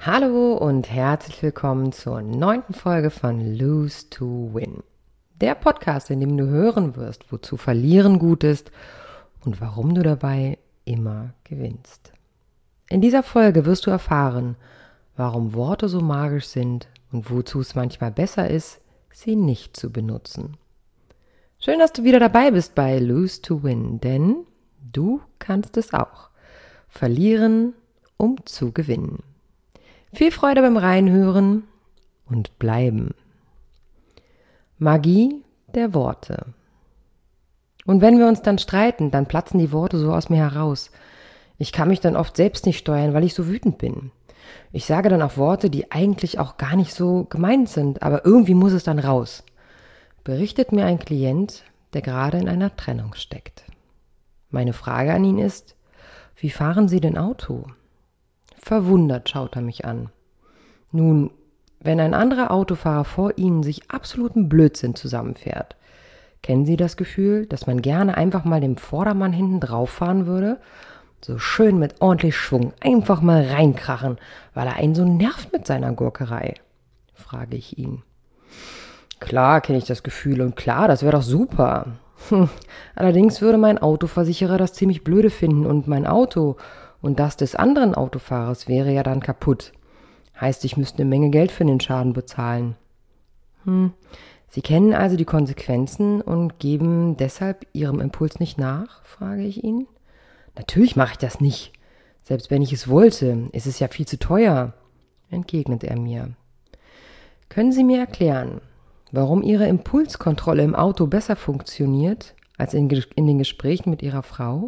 Hallo und herzlich willkommen zur 9. Folge von Lose to Win. Der Podcast, in dem du hören wirst, wozu Verlieren gut ist und warum du dabei immer gewinnst. In dieser Folge wirst du erfahren, warum Worte so magisch sind und wozu es manchmal besser ist, sie nicht zu benutzen. Schön, dass du wieder dabei bist bei Lose to Win, denn du kannst es auch. Verlieren, um zu gewinnen. Viel Freude beim Reinhören und Bleiben. Magie der Worte. Und wenn wir uns dann streiten, dann platzen die Worte so aus mir heraus. Ich kann mich dann oft selbst nicht steuern, weil ich so wütend bin. Ich sage dann auch Worte, die eigentlich auch gar nicht so gemeint sind, aber irgendwie muss es dann raus. Berichtet mir ein Klient, der gerade in einer Trennung steckt. Meine Frage an ihn ist: Wie fahren Sie denn Auto? Verwundert schaut er mich an. Nun, wenn ein anderer Autofahrer vor Ihnen sich absoluten Blödsinn zusammenfährt, kennen Sie das Gefühl, dass man gerne einfach mal dem Vordermann hinten drauf fahren würde? So schön mit ordentlich Schwung, einfach mal reinkrachen, weil er einen so nervt mit seiner Gurkerei, frage ich ihn. Klar kenne ich das Gefühl und klar, das wäre doch super. Allerdings würde mein Autoversicherer das ziemlich blöde finden und mein Auto und das des anderen Autofahrers wäre ja dann kaputt. Heißt, ich müsste eine Menge Geld für den Schaden bezahlen. Sie kennen also die Konsequenzen und geben deshalb Ihrem Impuls nicht nach, frage ich ihn. Natürlich mache ich das nicht. Selbst wenn ich es wollte, ist es ja viel zu teuer, entgegnet er mir. Können Sie mir erklären, warum Ihre Impulskontrolle im Auto besser funktioniert als in den Gesprächen mit Ihrer Frau?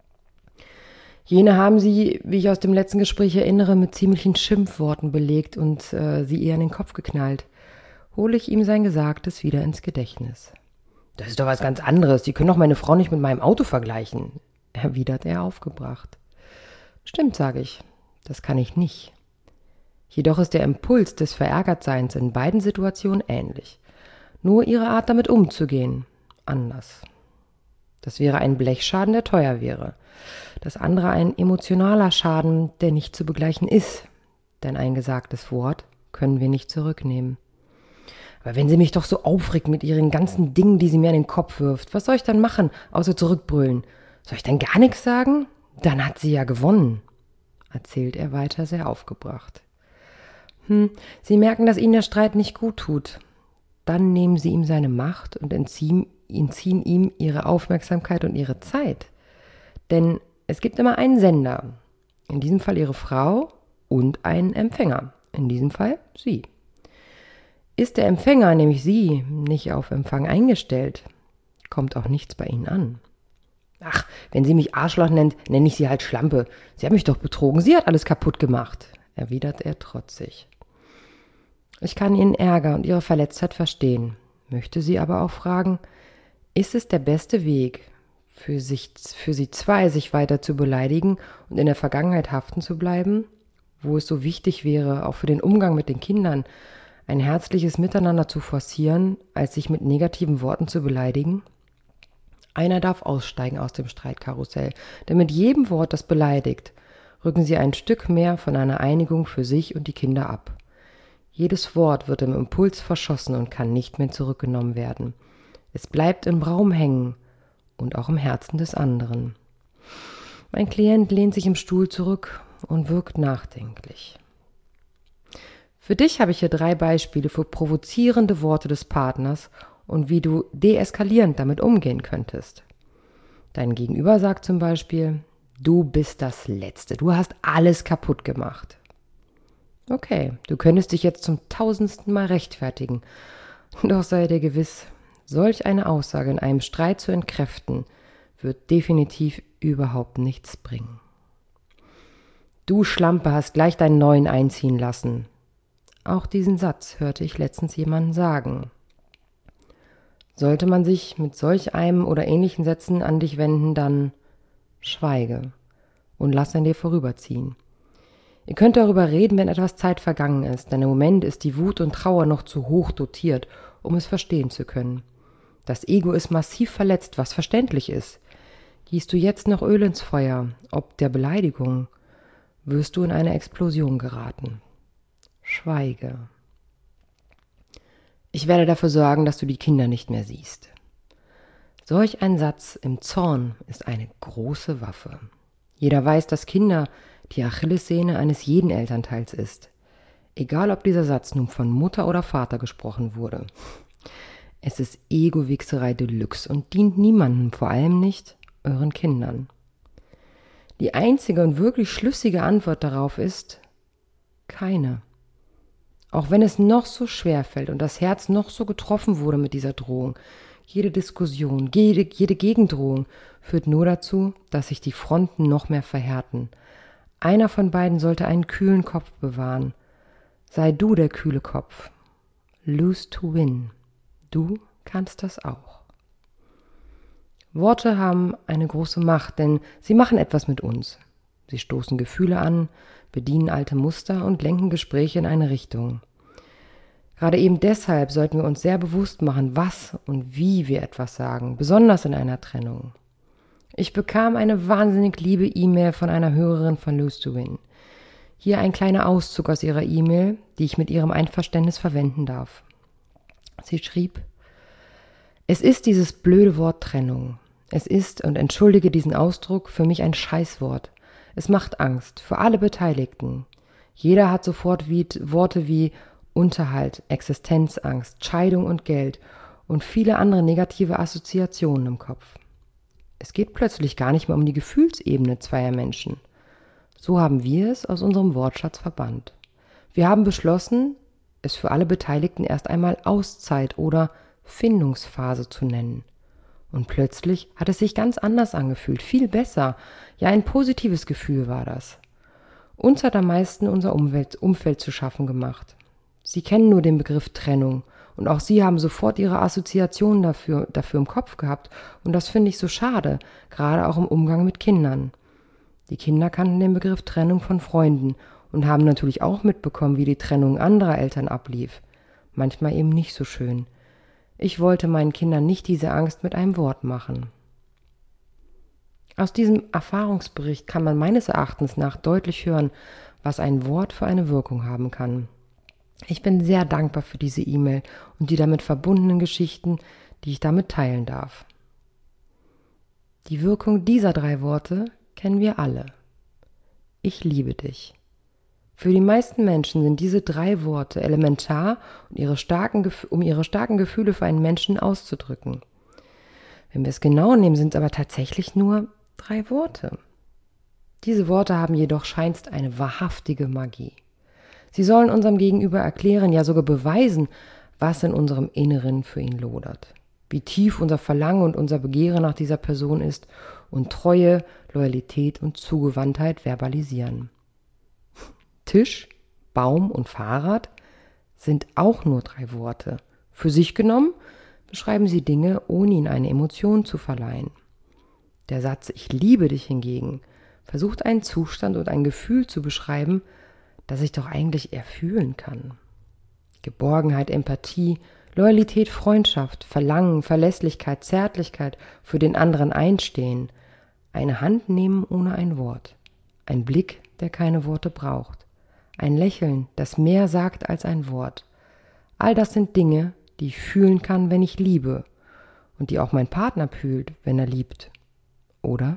Jene haben Sie, wie ich aus dem letzten Gespräch erinnere, mit ziemlichen Schimpfworten belegt und sie ihr an den Kopf geknallt. Hole ich ihm sein Gesagtes wieder ins Gedächtnis. Das ist doch was ganz anderes. Sie können doch meine Frau nicht mit meinem Auto vergleichen, erwidert er aufgebracht. Stimmt, sage ich. Das kann ich nicht. Jedoch ist der Impuls des Verärgertseins in beiden Situationen ähnlich. Nur ihre Art, damit umzugehen, anders. Das wäre ein Blechschaden, der teuer wäre. Das andere ein emotionaler Schaden, der nicht zu begleichen ist. Denn ein gesagtes Wort können wir nicht zurücknehmen. Aber wenn sie mich doch so aufregt mit ihren ganzen Dingen, die sie mir in den Kopf wirft, was soll ich dann machen, außer zurückbrüllen? Soll ich dann gar nichts sagen? Dann hat sie ja gewonnen, erzählt er weiter sehr aufgebracht. Sie merken, dass Ihnen der Streit nicht gut tut. Dann nehmen Sie ihm seine Macht und entziehen ihm Ihre Aufmerksamkeit und Ihre Zeit. Denn es gibt immer einen Sender, in diesem Fall Ihre Frau, und einen Empfänger, in diesem Fall Sie. Ist der Empfänger, nämlich Sie, nicht auf Empfang eingestellt, kommt auch nichts bei Ihnen an. Ach, wenn sie mich Arschloch nennt, nenne ich sie halt Schlampe. Sie hat mich doch betrogen, sie hat alles kaputt gemacht, erwidert er trotzig. Ich kann Ihren Ärger und Ihre Verletztheit verstehen, möchte Sie aber auch fragen, ist es der beste Weg, für Sie zwei sich weiter zu beleidigen und in der Vergangenheit haften zu bleiben, wo es so wichtig wäre, auch für den Umgang mit den Kindern, ein herzliches Miteinander zu forcieren, als sich mit negativen Worten zu beleidigen? Einer darf aussteigen aus dem Streitkarussell, denn mit jedem Wort, das beleidigt, rücken Sie ein Stück mehr von einer Einigung für sich und die Kinder ab. Jedes Wort wird im Impuls verschossen und kann nicht mehr zurückgenommen werden. Es bleibt im Raum hängen und auch im Herzen des anderen. Mein Klient lehnt sich im Stuhl zurück und wirkt nachdenklich. Für dich habe ich hier 3 Beispiele für provozierende Worte des Partners und wie du deeskalierend damit umgehen könntest. Dein Gegenüber sagt zum Beispiel: Du bist das Letzte, du hast alles kaputt gemacht. Okay, du könntest dich jetzt zum 1000. Mal rechtfertigen. Doch sei dir gewiss, solch eine Aussage in einem Streit zu entkräften, wird definitiv überhaupt nichts bringen. Du Schlampe, hast gleich deinen Neuen einziehen lassen. Auch diesen Satz hörte ich letztens jemanden sagen. Sollte man sich mit solch einem oder ähnlichen Sätzen an dich wenden, dann schweige und lass an dir vorüberziehen. Ihr könnt darüber reden, wenn etwas Zeit vergangen ist, denn im Moment ist die Wut und Trauer noch zu hoch dotiert, um es verstehen zu können. Das Ego ist massiv verletzt, was verständlich ist. Gießt du jetzt noch Öl ins Feuer, ob der Beleidigung, wirst du in eine Explosion geraten. schweige. Ich werde dafür sorgen, dass du die Kinder nicht mehr siehst. Solch ein Satz im Zorn ist eine große Waffe. Jeder weiß, dass Kinder die Achillessehne eines jeden Elternteils ist. Egal, ob dieser Satz nun von Mutter oder Vater gesprochen wurde. Es ist Ego-Wichserei Deluxe und dient niemandem, vor allem nicht euren Kindern. Die einzige und wirklich schlüssige Antwort darauf ist keine. Auch wenn es noch so schwer fällt und das Herz noch so getroffen wurde mit dieser Drohung, jede Diskussion, jede Gegendrohung führt nur dazu, dass sich die Fronten noch mehr verhärten. Einer von beiden sollte einen kühlen Kopf bewahren. Sei du der kühle Kopf. Lose to win. Du kannst das auch. Worte haben eine große Macht, denn sie machen etwas mit uns. Sie stoßen Gefühle an, bedienen alte Muster und lenken Gespräche in eine Richtung. Gerade eben deshalb sollten wir uns sehr bewusst machen, was und wie wir etwas sagen, besonders in einer Trennung. Ich bekam eine wahnsinnig liebe E-Mail von einer Hörerin von Lose to Win. Hier ein kleiner Auszug aus ihrer E-Mail, die ich mit ihrem Einverständnis verwenden darf. Sie schrieb: Es ist dieses blöde Wort Trennung. Es ist, und entschuldige diesen Ausdruck, für mich ein Scheißwort. Es macht Angst, für alle Beteiligten. Jeder hat sofort Worte wie Unterhalt, Existenzangst, Scheidung und Geld und viele andere negative Assoziationen im Kopf. Es geht plötzlich gar nicht mehr um die Gefühlsebene zweier Menschen. So haben wir es aus unserem Wortschatz verbannt. Wir haben beschlossen, es für alle Beteiligten erst einmal Auszeit oder Findungsphase zu nennen. Und plötzlich hat es sich ganz anders angefühlt, viel besser. Ja, ein positives Gefühl war das. Uns hat am meisten unser Umfeld zu schaffen gemacht. Sie kennen nur den Begriff Trennung und auch Sie haben sofort Ihre Assoziationen dafür im Kopf gehabt und das finde ich so schade, gerade auch im Umgang mit Kindern. Die Kinder kannten den Begriff Trennung von Freunden und haben natürlich auch mitbekommen, wie die Trennung anderer Eltern ablief. Manchmal eben nicht so schön. Ich wollte meinen Kindern nicht diese Angst mit einem Wort machen. Aus diesem Erfahrungsbericht kann man meines Erachtens nach deutlich hören, was ein Wort für eine Wirkung haben kann. Ich bin sehr dankbar für diese E-Mail und die damit verbundenen Geschichten, die ich damit teilen darf. Die Wirkung dieser 3 Worte kennen wir alle. Ich liebe dich. Für die meisten Menschen sind diese 3 Worte elementar, um ihre starken Gefühle für einen Menschen auszudrücken. Wenn wir es genau nehmen, sind es aber tatsächlich nur 3 Worte. Diese Worte haben jedoch scheinst eine wahrhaftige Magie. Sie sollen unserem Gegenüber erklären, ja sogar beweisen, was in unserem Inneren für ihn lodert. Wie tief unser Verlangen und unser Begehren nach dieser Person ist und Treue, Loyalität und Zugewandtheit verbalisieren. Tisch, Baum und Fahrrad sind auch nur 3 Worte. Für sich genommen beschreiben sie Dinge, ohne ihnen eine Emotion zu verleihen. Der Satz „Ich liebe dich" hingegen versucht einen Zustand und ein Gefühl zu beschreiben, das ich doch eigentlich eher fühlen kann. Geborgenheit, Empathie, Loyalität, Freundschaft, Verlangen, Verlässlichkeit, Zärtlichkeit, für den anderen einstehen, eine Hand nehmen ohne ein Wort, ein Blick, der keine Worte braucht, ein Lächeln, das mehr sagt als ein Wort. All das sind Dinge, die ich fühlen kann, wenn ich liebe und die auch mein Partner fühlt, wenn er liebt. Oder?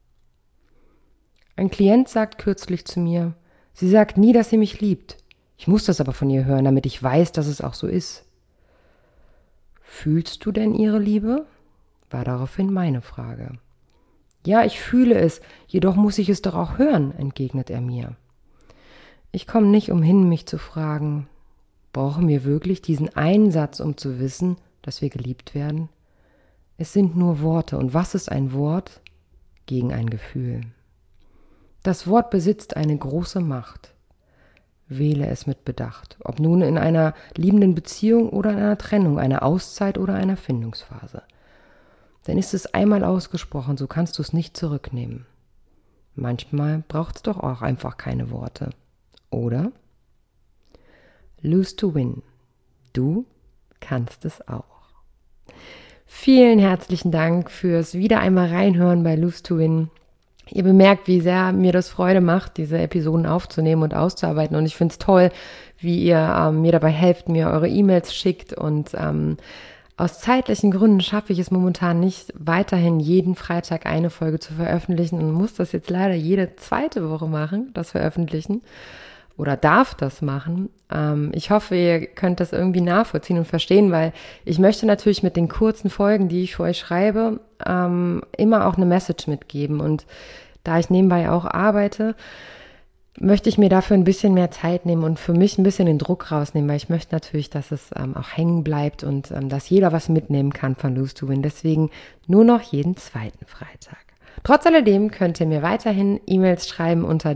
Ein Klient sagt kürzlich zu mir: Sie sagt nie, dass sie mich liebt. Ich muss das aber von ihr hören, damit ich weiß, dass es auch so ist. Fühlst du denn ihre Liebe? War daraufhin meine Frage. Ja, ich fühle es, jedoch muss ich es doch auch hören, entgegnet er mir. Ich komme nicht umhin, mich zu fragen, brauchen wir wirklich diesen einen Satz, um zu wissen, dass wir geliebt werden? Es sind nur Worte, und was ist ein Wort gegen ein Gefühl? Das Wort besitzt eine große Macht. Wähle es mit Bedacht, ob nun in einer liebenden Beziehung oder in einer Trennung, einer Auszeit oder einer Findungsphase. Denn ist es einmal ausgesprochen, so kannst du es nicht zurücknehmen. Manchmal braucht es doch auch einfach keine Worte. Oder? Lose to win. Du kannst es auch. Vielen herzlichen Dank fürs wieder einmal reinhören bei Lose to Win. Ihr bemerkt, wie sehr mir das Freude macht, diese Episoden aufzunehmen und auszuarbeiten. Und ich finde es toll, wie ihr mir dabei helft, mir eure E-Mails schickt. Und aus zeitlichen Gründen schaffe ich es momentan nicht, weiterhin jeden Freitag eine Folge zu veröffentlichen und muss das jetzt leider jede zweite Woche machen, das Veröffentlichen. Oder darf das machen. Ich hoffe, ihr könnt das irgendwie nachvollziehen und verstehen, weil ich möchte natürlich mit den kurzen Folgen, die ich für euch schreibe, immer auch eine Message mitgeben. Und da ich nebenbei auch arbeite, möchte ich mir dafür ein bisschen mehr Zeit nehmen und für mich ein bisschen den Druck rausnehmen, weil ich möchte natürlich, dass es auch hängen bleibt und dass jeder was mitnehmen kann von Lose to Win. Deswegen nur noch jeden zweiten Freitag. Trotz alledem könnt ihr mir weiterhin E-Mails schreiben unter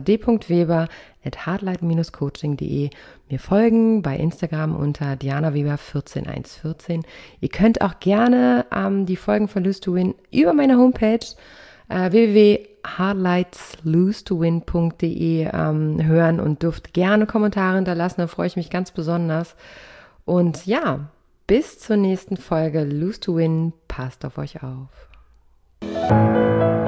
d.weber@hardlight-coaching.de, mir folgen bei Instagram unter dianaweber14114. Ihr könnt auch gerne die Folgen von Lose to Win über meine Homepage www.hardlightslose2win.de hören und dürft gerne Kommentare hinterlassen, da freue ich mich ganz besonders. Und ja, bis zur nächsten Folge Lose to Win, passt auf euch auf.